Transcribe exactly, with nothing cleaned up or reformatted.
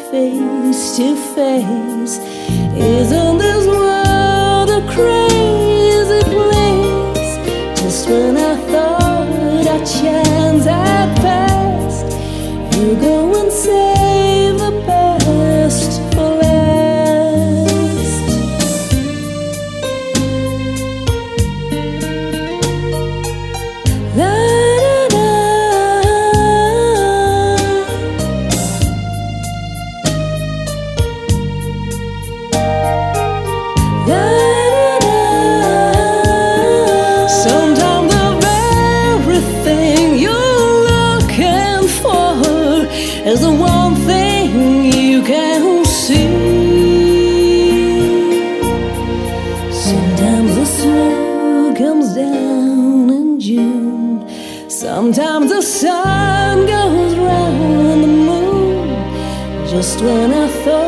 face to face. Isn't this world a crazy place? Just when I thought our chance had passed, you go and save the best for last. Sometimes the very thing you're looking for is the one thing you can see. Sometimes the snow comes down in June. Sometimes the sun goes round the moon. Just when I thought